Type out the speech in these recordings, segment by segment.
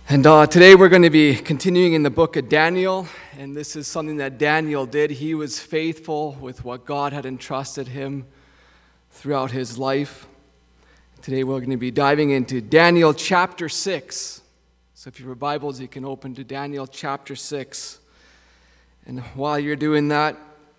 And today we're going to be continuing in the book of Daniel, and this is something that Daniel did. He was faithful with what God had entrusted him throughout his life. Today we're going to be diving into Daniel chapter 6. So if you have Bibles, you can open to Daniel chapter 6. And while you're doing that,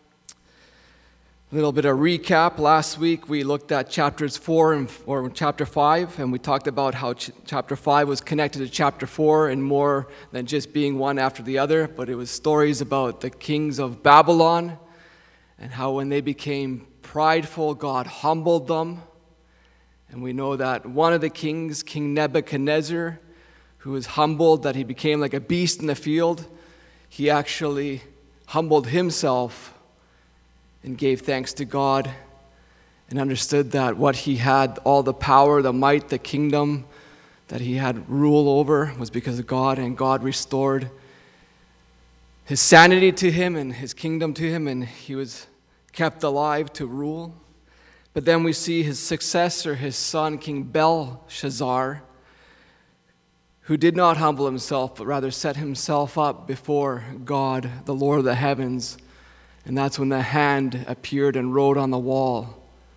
a little bit of recap. Last week we looked at chapters 4 or chapter 5, and we talked about how chapter 5 was connected to chapter 4 and more than just being one after the other, but it was stories about the kings of Babylon and how when they became prideful, God humbled them. And we know that one of the kings, King Nebuchadnezzar, who was humbled, that he became like a beast in the field, he actually humbled himself and gave thanks to God and understood that what he had, all the power, the might, the kingdom that he had rule over was because of God, and God restored his sanity to him and his kingdom to him, and he was kept alive to rule. But then we see his successor, his son, King Belshazzar, who did not humble himself, but rather set himself up before God, the Lord of the heavens. And that's when the hand appeared and wrote on the wall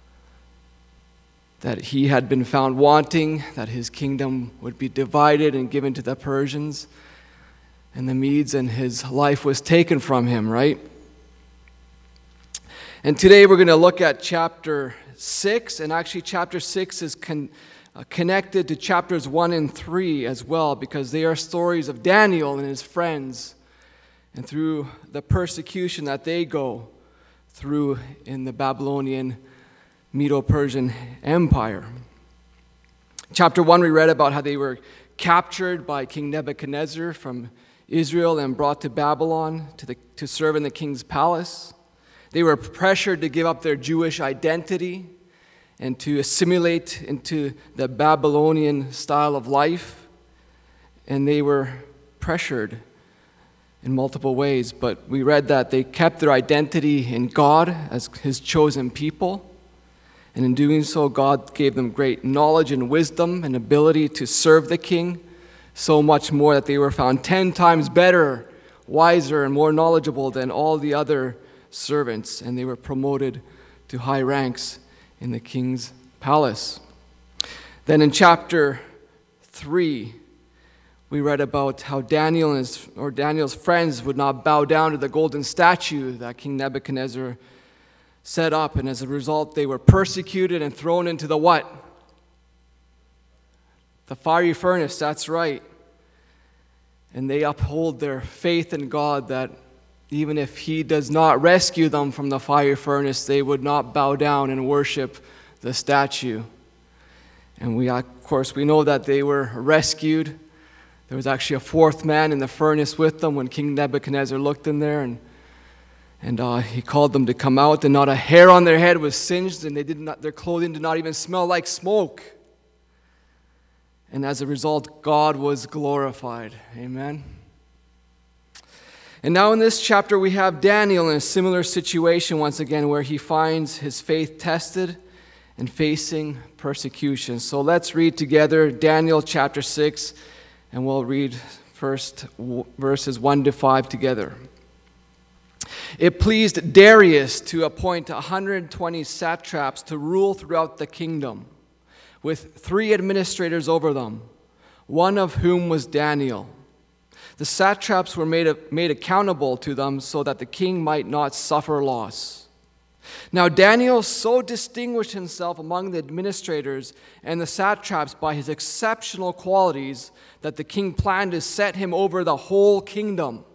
that he had been found wanting, that his kingdom would be divided and given to the Persians and the Medes, and his life was taken from him, right? And today we're going to look at chapter 6, and actually chapter 6 is connected to chapters 1 and 3 as well, because they are stories of Daniel and his friends and through the persecution that they go through in the Babylonian Medo-Persian Empire. Chapter 1, we read about how they were captured by King Nebuchadnezzar from Israel and brought to Babylon to serve in the king's palace. They were pressured to give up their Jewish identity and to assimilate into the Babylonian style of life. And they were pressured in multiple ways, but we read that they kept their identity in God as his chosen people, and in doing so, God gave them great knowledge and wisdom and ability to serve the king, so much more that they were found 10 times better, wiser, and more knowledgeable than all the other servants, and they were promoted to high ranks in the king's palace. Then in chapter 3, we read about how Daniel's friends would not bow down to the golden statue that King Nebuchadnezzar set up, and as a result, they were persecuted and thrown into the what? The fiery furnace, that's right. And they uphold their faith in God that even if he does not rescue them from the fiery furnace, they would not bow down and worship the statue. And we know that they were rescued. There was actually a fourth man in the furnace with them when King Nebuchadnezzar looked in there, and he called them to come out, and not a hair on their head was singed, and their clothing did not even smell like smoke. And as a result, God was glorified. Amen. And now in this chapter, we have Daniel in a similar situation once again, where he finds his faith tested and facing persecution. So let's read together Daniel chapter 6, and we'll read first verses 1 to 5 together. It pleased Darius to appoint 120 satraps to rule throughout the kingdom, with 3 administrators over them, one of whom was Daniel. The satraps were made accountable to them so that the king might not suffer loss. Now Daniel so distinguished himself among the administrators and the satraps by his exceptional qualities that the king planned to set him over the whole kingdom.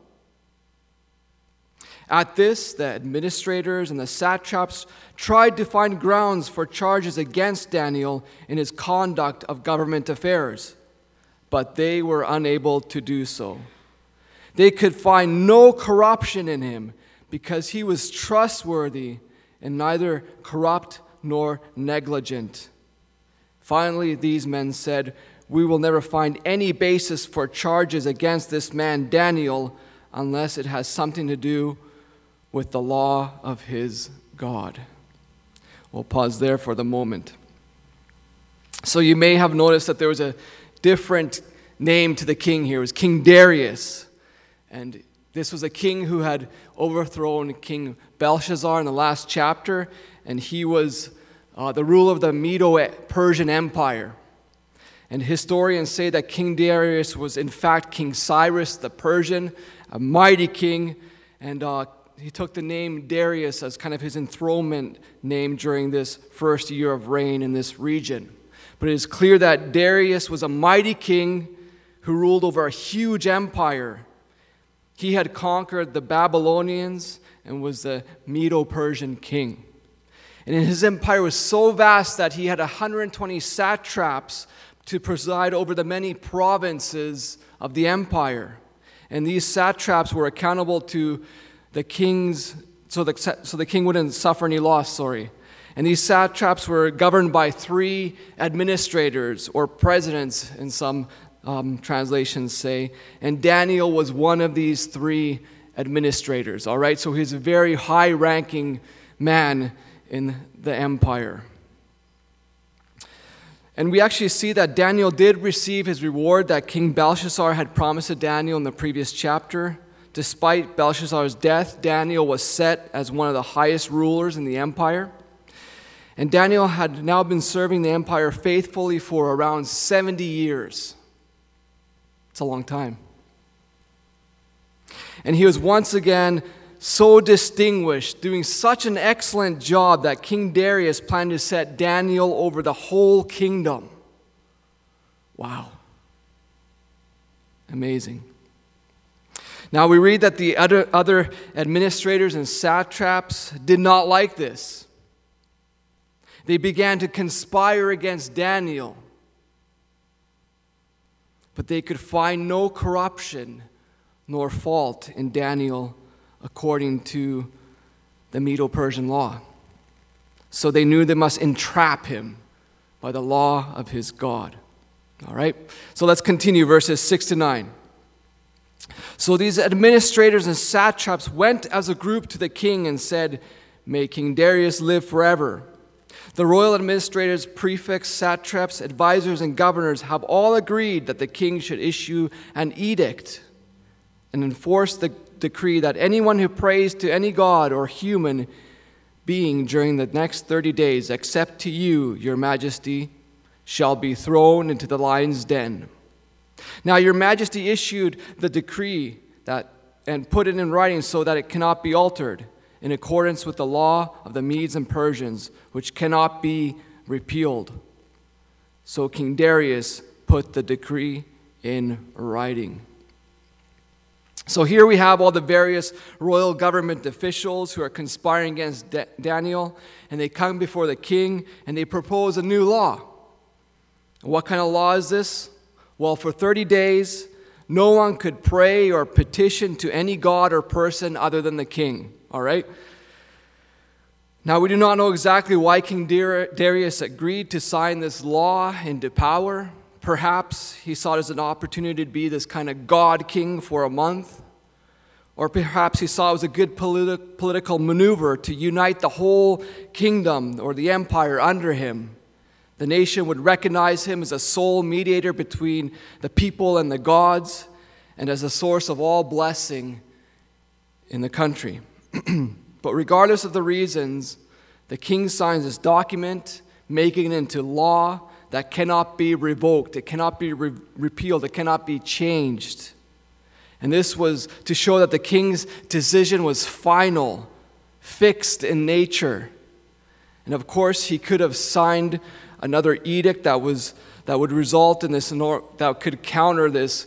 At this, the administrators and the satraps tried to find grounds for charges against Daniel in his conduct of government affairs, but they were unable to do so. They could find no corruption in him because he was trustworthy and neither corrupt nor negligent. Finally, these men said, "We will never find any basis for charges against this man Daniel unless it has something to do with the law of his God." We'll pause there for the moment. So you may have noticed that there was a different name to the king here was King Darius. And this was a king who had overthrown King Belshazzar in the last chapter, and he was the ruler of the Medo-Persian Empire. And historians say that King Darius was in fact King Cyrus the Persian, a mighty king, and he took the name Darius as kind of his enthronement name during this first year of reign in this region. But it is clear that Darius was a mighty king who ruled over a huge empire. He had conquered the Babylonians and was the Medo-Persian king. And his empire was so vast that he had 120 satraps to preside over the many provinces of the empire. And these satraps were accountable to the kings, so the king wouldn't suffer any loss, And these satraps were governed by 3 administrators or presidents, in some translations say. And Daniel was one of these 3 administrators, all right? So he's a very high-ranking man in the empire. And we actually see that Daniel did receive his reward that King Belshazzar had promised to Daniel in the previous chapter. Despite Belshazzar's death, Daniel was set as one of the highest rulers in the empire. And Daniel had now been serving the empire faithfully for around 70 years. It's a long time. And he was once again so distinguished, doing such an excellent job that King Darius planned to set Daniel over the whole kingdom. Wow. Amazing. Now we read that the other administrators and satraps did not like this. They began to conspire against Daniel, but they could find no corruption nor fault in Daniel according to the Medo-Persian law. So they knew they must entrap him by the law of his God. All right? So let's continue verses 6 to 9. So these administrators and satraps went as a group to the king and said, "May King Darius live forever. The royal administrators, prefects, satraps, advisors, and governors have all agreed that the king should issue an edict and enforce the decree that anyone who prays to any god or human being during the next 30 days, except to you, your majesty, shall be thrown into the lion's den. Now your majesty issued the decree and put it in writing so that it cannot be altered, in accordance with the law of the Medes and Persians, which cannot be repealed." So King Darius put the decree in writing. So here we have all the various royal government officials who are conspiring against Daniel, and they come before the king and they propose a new law. What kind of law is this? Well, for 30 days, no one could pray or petition to any god or person other than the king. All right? Now, we do not know exactly why King Darius agreed to sign this law into power. Perhaps he saw it as an opportunity to be this kind of god king for a month. Or perhaps he saw it was a good political maneuver to unite the whole kingdom or the empire under him. The nation would recognize him as a sole mediator between the people and the gods, and as a source of all blessing in the country. But regardless of the reasons, the king signs this document, making it into law that cannot be revoked, it cannot be repealed, it cannot be changed. And this was to show that the king's decision was final, fixed in nature. And of course, he could have signed another edict that would result in this, that could counter this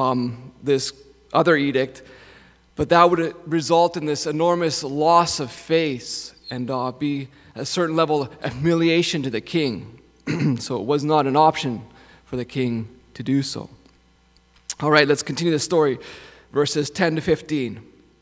other edict, but that would result in this enormous loss of faith and be a certain level of humiliation to the king. So it was not an option for the king to do so. All right, let's continue the story. Verses 10 to 15.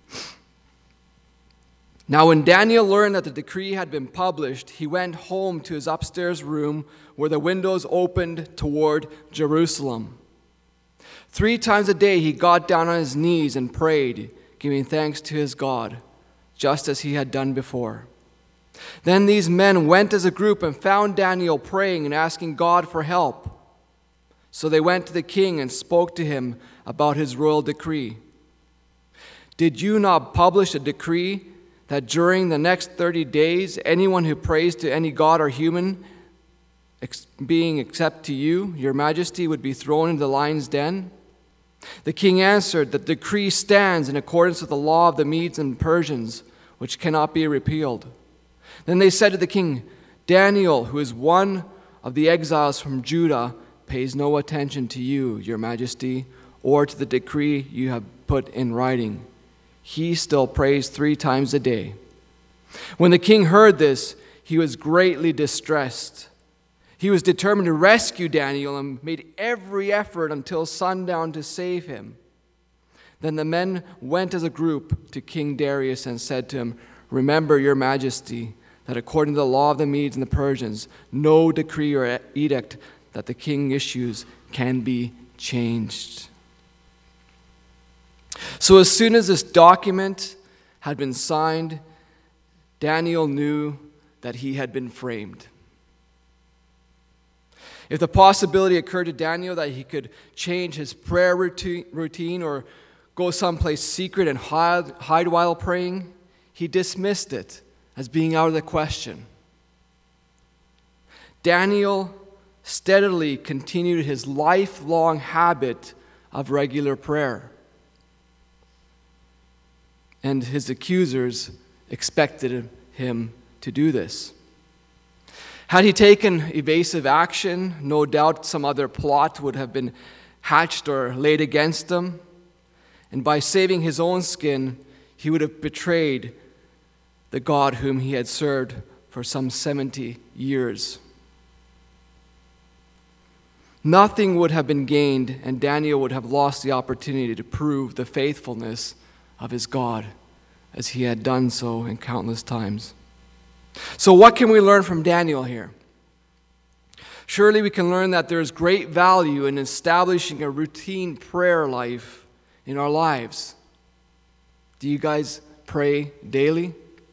Now when Daniel learned that the decree had been published, he went home to his upstairs room where the windows opened toward Jerusalem. 3 times a day he got down on his knees and prayed, giving thanks to his God, just as he had done before. Then these men went as a group and found Daniel praying and asking God for help. So they went to the king and spoke to him about his royal decree. Did you not publish a decree that during the next 30 days, anyone who prays to any god or human being except to you, your majesty, would be thrown into the lion's den? The king answered, the decree stands in accordance with the law of the Medes and Persians, which cannot be repealed. Then they said to the king, Daniel, who is one of the exiles from Judah, pays no attention to you, your majesty, or to the decree you have put in writing. He still prays 3 times a day. When the king heard this, he was greatly distressed. He was determined to rescue Daniel and made every effort until sundown to save him. Then the men went as a group to King Darius and said to him, Remember, your majesty, that according to the law of the Medes and the Persians, no decree or edict that the king issues can be changed. So as soon as this document had been signed, Daniel knew that he had been framed. If the possibility occurred to Daniel that he could change his prayer routine or go someplace secret and hide while praying, he dismissed it as being out of the question. Daniel steadily continued his lifelong habit of regular prayer. And his accusers expected him to do this. Had he taken evasive action, no doubt some other plot would have been hatched or laid against him. And by saving his own skin, he would have betrayed the God whom he had served for some 70 years. Nothing would have been gained, and Daniel would have lost the opportunity to prove the faithfulness of his God, as he had done so in countless times. So what can we learn from Daniel here? Surely we can learn that there is great value in establishing a routine prayer life in our lives. Do you guys pray daily?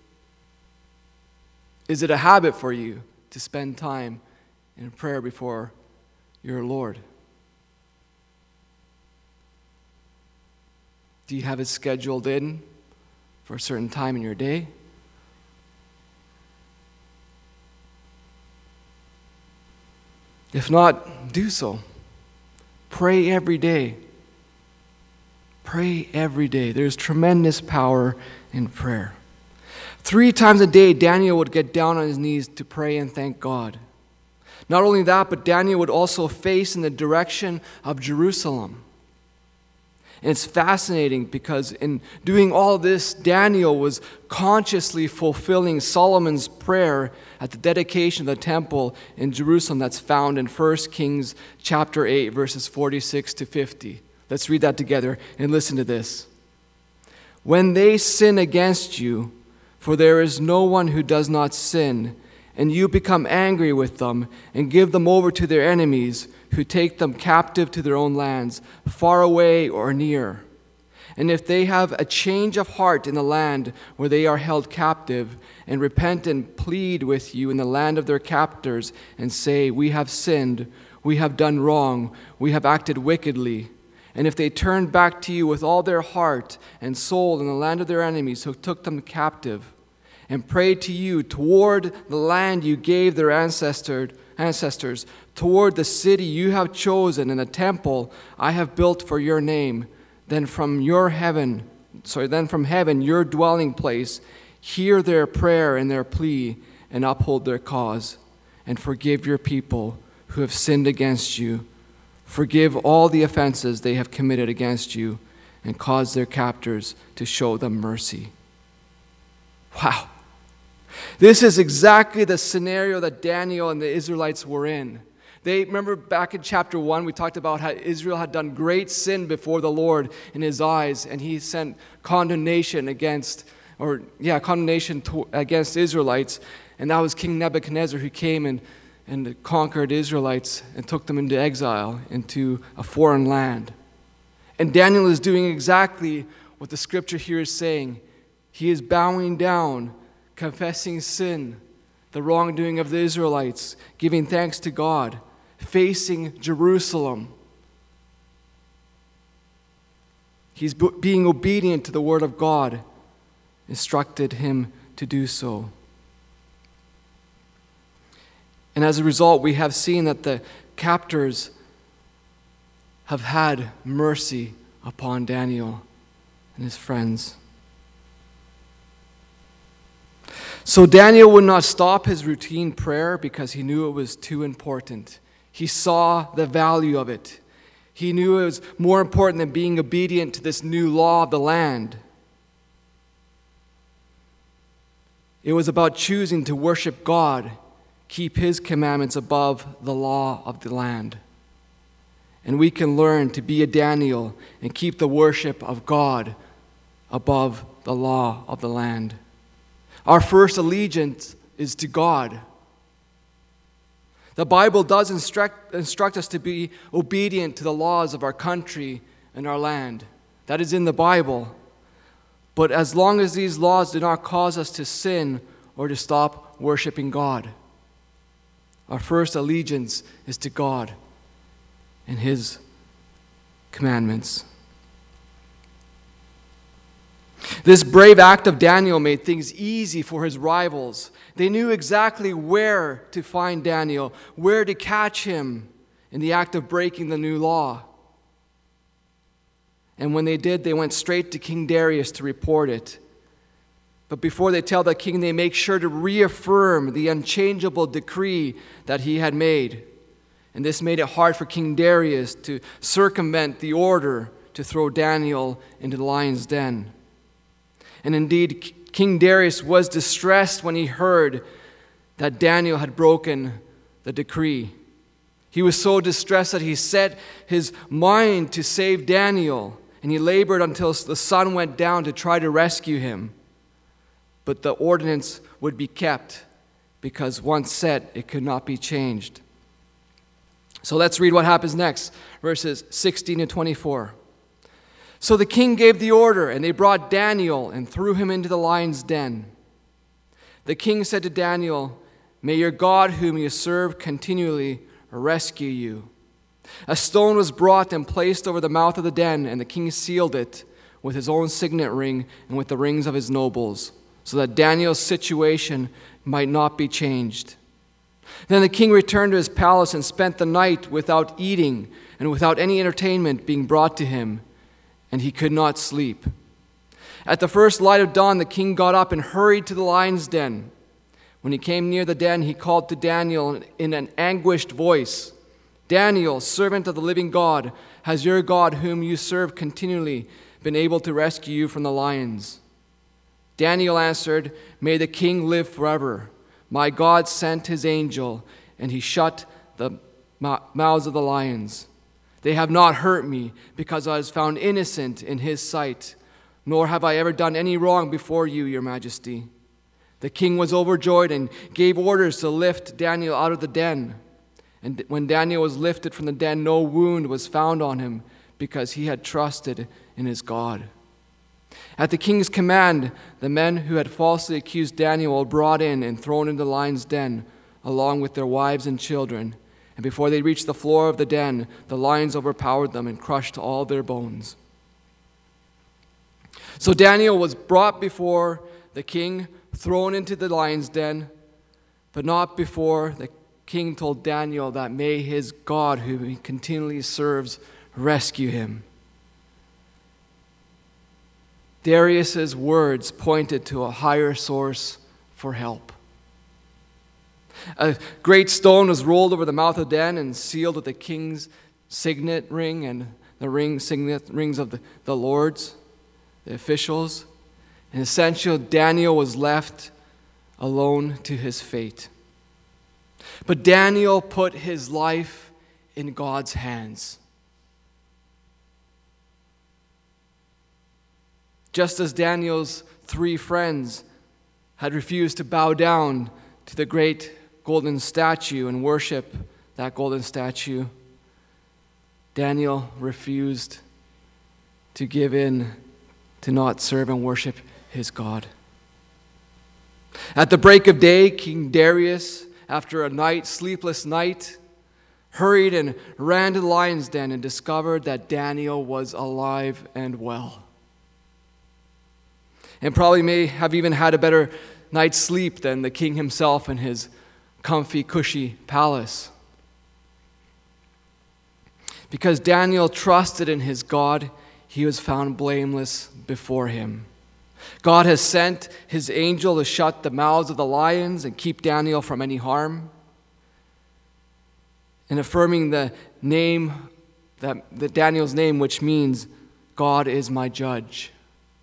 Is it a habit for you to spend time in prayer before your Lord? Do you have it scheduled in for a certain time in your day? If not, do so. Pray every day. Pray every day. There's tremendous power in prayer. 3 times a day, Daniel would get down on his knees to pray and thank God. Not only that, but Daniel would also face in the direction of Jerusalem. And it's fascinating because in doing all this, Daniel was consciously fulfilling Solomon's prayer at the dedication of the temple in Jerusalem that's found in 1 Kings chapter 8, verses 46 to 50. Let's read that together and listen to this. When they sin against you, for there is no one who does not sin, and you become angry with them and give them over to their enemies who take them captive to their own lands, far away or near. And if they have a change of heart in the land where they are held captive, and repent and plead with you in the land of their captors, and say, We have sinned, we have done wrong, we have acted wickedly. And if they turn back to you with all their heart and soul in the land of their enemies who took them captive, and pray to you toward the land you gave their ancestors, toward the city you have chosen and the temple I have built for your name, then from heaven, your dwelling place, hear their prayer and their plea, and uphold their cause, and forgive your people who have sinned against you. Forgive all the offenses they have committed against you, and cause their captors to show them mercy. Wow. This is exactly the scenario that Daniel and the Israelites were in. They remember back in chapter 1, we talked about how Israel had done great sin before the Lord in his eyes, and he sent condemnation against Israelites, and that was King Nebuchadnezzar who came and conquered Israelites and took them into exile, into a foreign land. And Daniel is doing exactly what the scripture here is saying. He is bowing down, confessing sin, the wrongdoing of the Israelites, giving thanks to God, facing Jerusalem. He's being obedient to the word of God, instructed him to do so. And as a result, we have seen that the captors have had mercy upon Daniel and his friends. So Daniel would not stop his routine prayer because he knew it was too important. He saw the value of it. He knew it was more important than being obedient to this new law of the land. It was about choosing to worship God, keep his commandments above the law of the land. And we can learn to be a Daniel and keep the worship of God above the law of the land. Our first allegiance is to God. The Bible does instruct us to be obedient to the laws of our country and our land. That is in the Bible. But as long as these laws do not cause us to sin or to stop worshiping God, our first allegiance is to God and his commandments. This brave act of Daniel made things easy for his rivals. They knew exactly where to find Daniel, where to catch him in the act of breaking the new law. And when they did, they went straight to King Darius to report it. But before they tell the king, they make sure to reaffirm the unchangeable decree that he had made. And this made it hard for King Darius to circumvent the order to throw Daniel into the lion's den. And indeed, King Darius was distressed when he heard that Daniel had broken the decree. He was so distressed that he set his mind to save Daniel, and he labored until the sun went down to try to rescue him. But the ordinance would be kept, because once set, it could not be changed. So let's read what happens next, verses 16 to 24. So the king gave the order, and they brought Daniel and threw him into the lion's den. The king said to Daniel, "May your God, whom you serve continually, rescue you." A stone was brought and placed over the mouth of the den, and the king sealed it with his own signet ring and with the rings of his nobles, so that Daniel's situation might not be changed. Then the king returned to his palace and spent the night without eating and without any entertainment being brought to him, and he could not sleep. At the first light of dawn, the king got up and hurried to the lion's den. When he came near the den, he called to Daniel in an anguished voice, "Daniel, servant of the living God, has your God, whom you serve continually, been able to rescue you from the lions?" Daniel answered, "May the king live forever. My God sent his angel, and he shut the mouths of the lions. They have not hurt me, because I was found innocent in his sight, nor have I ever done any wrong before you, your majesty." The king was overjoyed and gave orders to lift Daniel out of the den. And when Daniel was lifted from the den, no wound was found on him, because he had trusted in his God. At the king's command, the men who had falsely accused Daniel were brought in and thrown into the lion's den, along with their wives and children. And before they reached the floor of the den, the lions overpowered them and crushed all their bones. So Daniel was brought before the king, thrown into the lion's den, but not before the king told Daniel that may his God, whom he continually serves, rescue him. Darius's words pointed to a higher source for help. A great stone was rolled over the mouth of the den and sealed with the king's signet ring and the signet rings of the lords, the officials. And essentially, Daniel was left alone to his fate. But Daniel put his life in God's hands. Just as Daniel's 3 friends had refused to bow down to the great golden statue and worship that golden statue, Daniel refused to give in to not serve and worship his God. At the break of day, King Darius, after a sleepless night, hurried and ran to the lion's den and discovered that Daniel was alive and well. And probably may have even had a better night's sleep than the king himself in his comfy, cushy palace. Because Daniel trusted in his God, he was found blameless before him. God has sent his angel to shut the mouths of the lions and keep Daniel from any harm. And affirming the Daniel's name, which means God is my judge.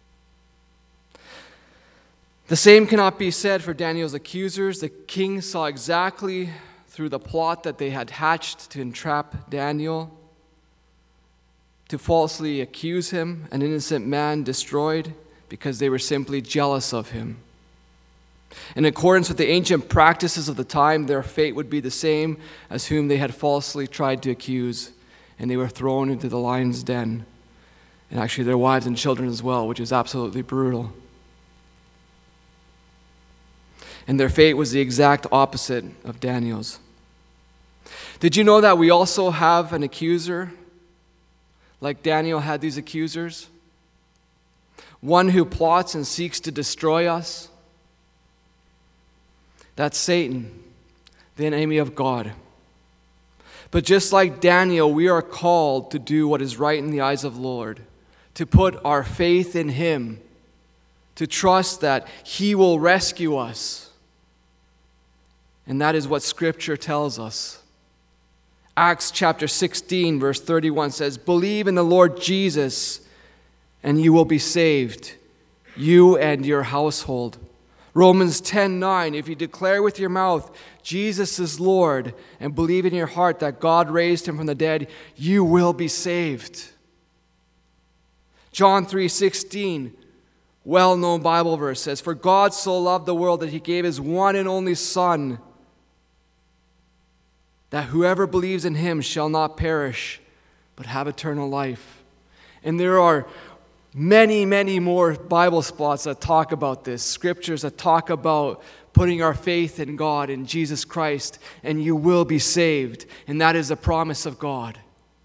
The same cannot be said for Daniel's accusers. The king saw exactly through the plot that they had hatched to entrap Daniel, to falsely accuse him, an innocent man destroyed, because they were simply jealous of him. In accordance with the ancient practices of the time, their fate would be the same as whom they had falsely tried to accuse, and they were thrown into the lion's den, and actually their wives and children as well, which is absolutely brutal. And their fate was the exact opposite of Daniel's. Did you know that we also have an accuser, like Daniel had these accusers? One who plots and seeks to destroy us. That's Satan, the enemy of God. But just like Daniel, we are called to do what is right in the eyes of the Lord, to put our faith in Him, to trust that He will rescue us. And that is what Scripture tells us. Acts chapter 16, verse 31 says, "Believe in the Lord Jesus, and you will be saved, you and your household." Romans 10:9, "If you declare with your mouth Jesus is Lord and believe in your heart that God raised him from the dead, you will be saved." John 3:16, well-known Bible verse, says, "For God so loved the world that he gave his one and only Son, that whoever believes in him shall not perish, but have eternal life." And there are many, many more Bible spots that talk about this, scriptures that talk about putting our faith in God, in Jesus Christ, and you will be saved. And that is a promise of God.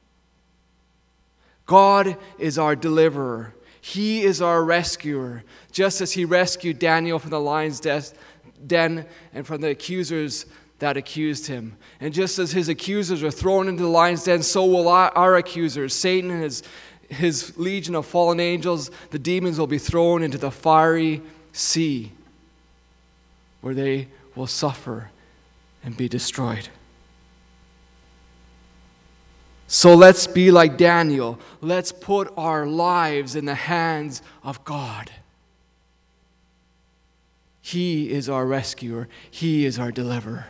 God is our deliverer. He is our rescuer. Just as he rescued Daniel from the lion's den and from the accusers that accused him. And just as his accusers are thrown into the lion's den, so will our accusers, Satan and his legion of fallen angels, the demons, will be thrown into the fiery sea where they will suffer and be destroyed. So let's be like Daniel. Let's put our lives in the hands of God. He is our rescuer. He is our deliverer.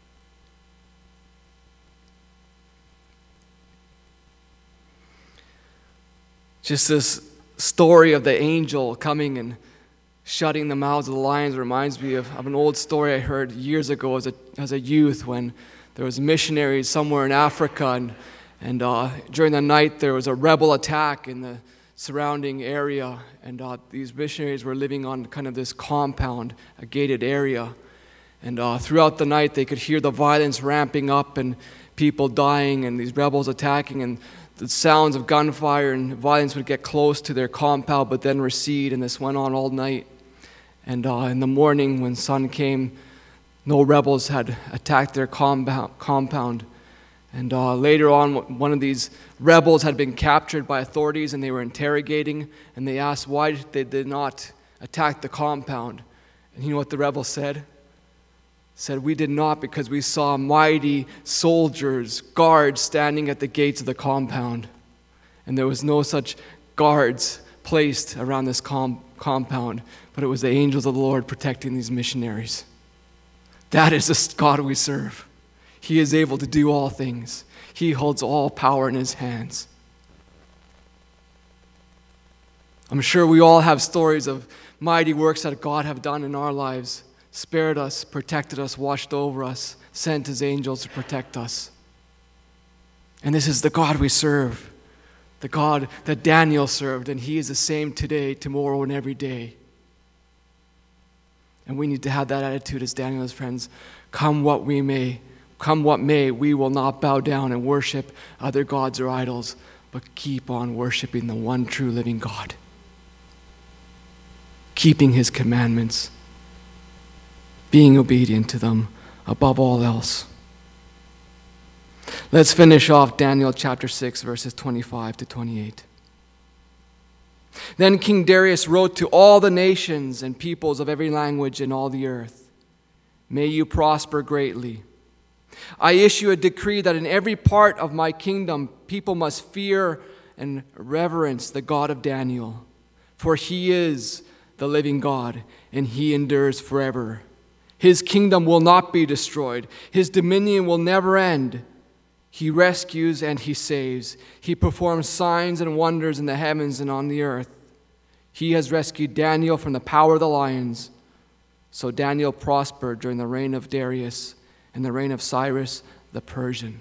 Just this story of the angel coming and shutting the mouths of the lions reminds me of an old story I heard years ago as a youth, when there was missionaries somewhere in Africa, and during the night there was a rebel attack in the surrounding area, and these missionaries were living on kind of this compound, a gated area, and throughout the night they could hear the violence ramping up and people dying and these rebels attacking, and the sounds of gunfire and violence would get close to their compound but then recede, and this went on all night. And in the morning when sun came, no rebels had attacked their compound. And later on, one of these rebels had been captured by authorities, and they were interrogating, and they asked why they did not attack the compound. And you know what the rebel said? Said, "We did not because we saw mighty soldiers, guards standing at the gates of the compound. And there was no such guards placed around this compound, but it was the angels of the Lord protecting these missionaries." That is the God we serve. He is able to do all things. He holds all power in his hands. I'm sure we all have stories of mighty works that God have done in our lives. Spared us, protected us, watched over us, sent his angels to protect us. And this is the God we serve, the God that Daniel served, and he is the same today, tomorrow, and every day. And we need to have that attitude as Daniel's friends. Come what we may, Come what may, we will not bow down and worship other gods or idols, but keep on worshiping the one true living God, keeping his commandments, being obedient to them above all else. Let's finish off Daniel chapter 6, verses 25 to 28. Then King Darius wrote to all the nations and peoples of every language in all the earth, "May you prosper greatly. I issue a decree that in every part of my kingdom people must fear and reverence the God of Daniel, for he is the living God, and he endures forever. His kingdom will not be destroyed. His dominion will never end. He rescues and he saves. He performs signs and wonders in the heavens and on the earth. He has rescued Daniel from the power of the lions." So Daniel prospered during the reign of Darius and the reign of Cyrus the Persian.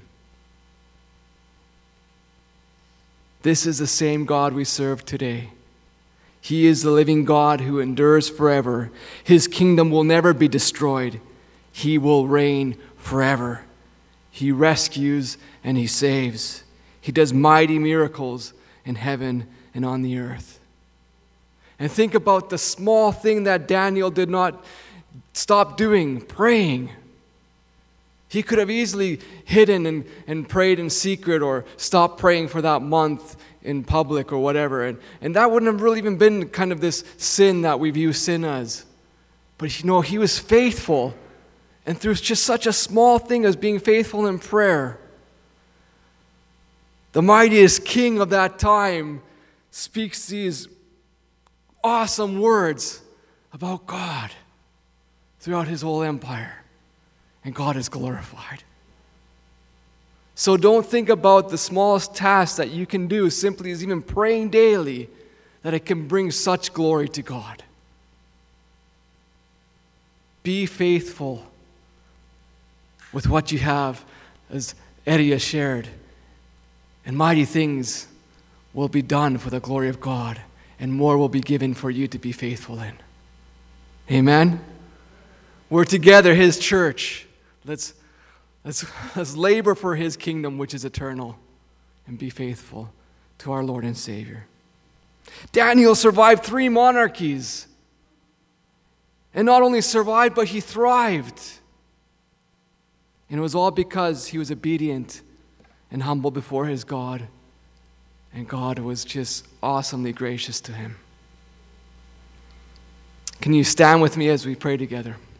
This is the same God we serve today. He is the living God who endures forever. His kingdom will never be destroyed. He will reign forever. He rescues and he saves. He does mighty miracles in heaven and on the earth. And think about the small thing that Daniel did not stop doing, praying. He could have easily hidden and prayed in secret or stopped praying for that month in public or whatever. And that wouldn't have really even been kind of this sin that we view sin as. But he was faithful. And through just such a small thing as being faithful in prayer, the mightiest king of that time speaks these awesome words about God throughout his whole empire. And God is glorified. So don't think about the smallest task that you can do simply as even praying daily, that it can bring such glory to God. Be faithful with what you have, as Eddie has shared, and mighty things will be done for the glory of God, and more will be given for you to be faithful in. Amen? We're together, his church. Let's labor for his kingdom, which is eternal, and be faithful to our Lord and Savior. Daniel survived 3 monarchies. And not only survived, but he thrived. And it was all because he was obedient and humble before his God. And God was just awesomely gracious to him. Can you stand with me as we pray together?